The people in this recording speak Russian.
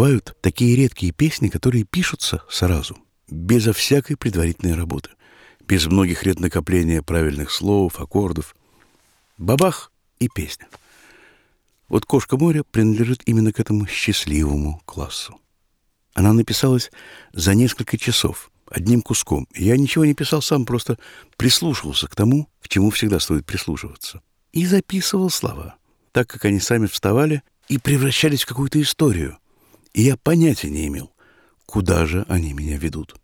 Бывают такие редкие песни, которые пишутся сразу, безо всякой предварительной работы, без многих лет накопления правильных слов, аккордов. Бабах — и песня. Вот «Кошка моря» принадлежит именно к этому счастливому классу. Она написалась за несколько часов, одним куском. Я ничего не писал сам, просто прислушивался к тому, к чему всегда стоит прислушиваться. И записывал слова, так как они сами вставали и превращались в какую-то историю. И я понятия не имел, куда же они меня ведут.